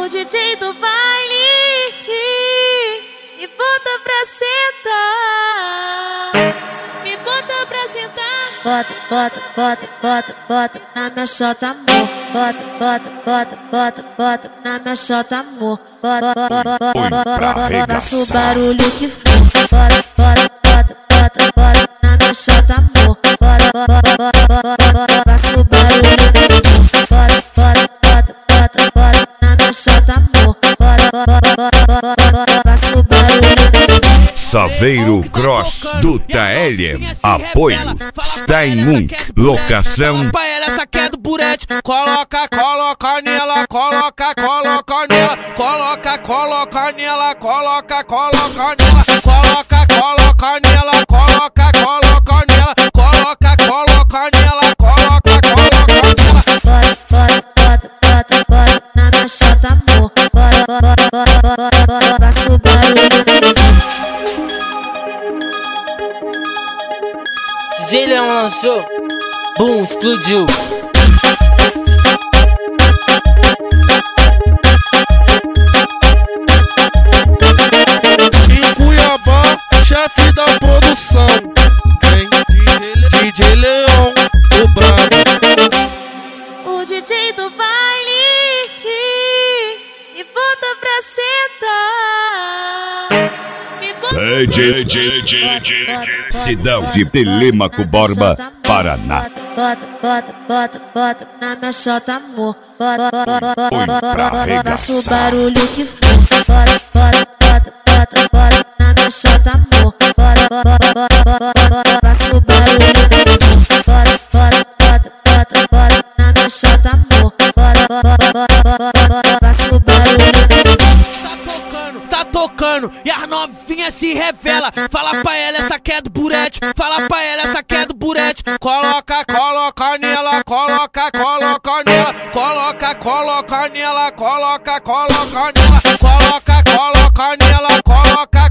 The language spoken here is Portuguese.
O DJ do baile me bota pra sentar, me bota pra sentar. Bota, bota, bota, bota, bota na minha xota, amor. Bota, bota, bota, bota, bota na minha xota, amor. Bota, bota, bota, bota, faça o barulho que for. Bota, bota, bota, bota, bota na minha xota, amor. Bota, bota, bota, bota, faça o barulho que for. Bota, bota, bota, bota, bota na minha xota, amor. Bota, bota, bota, bota, faça o barulho que for. Saveiro Cross do TLM. Apoio Steinmunk. Locação. Pra ela, essa aqui é do burete. Coloca, coloca nela, coloca, coloca nela, coloca, coloca nela, coloca, coloca nela, coloca, coloca nela, coloca, coloca nela, coloca, coloca nela, coloca, coloca nela. Bota, bota, bota, bota na minha xota, amor. Bota, bota, bota, bota, faça o barulho que for. DJ Leão lançou, boom, explodiu. Em Cuiabá, chefe da produção, tem DJ Leão, o brabo. O DJ do baile me bota pra sentar, me bota Cidão de Telêmaco Borba, Paraná. Bota, bota, bota, bota na minha xota, amor. Bota, bota, bota, pra bota, faça o arregaçar. barulho que for. Bota, bota, bota, bota, bota na minha xota, amor. Bota, bota, bota, bota, faça o barulho que for. Bota, bota, bota, bota na minha xota, amor. Bota, bota, bota, faça o barulho que for. Tá tocando, e as novinhas se revela. Fala pra ela, essa aqui é do burete. Fala pra ela, essa aqui é do burete. Coloca, coloca nela, coloca, coloca nela, coloca, coloca nela, coloca, coloca nela, coloca, coloca nela, coloca,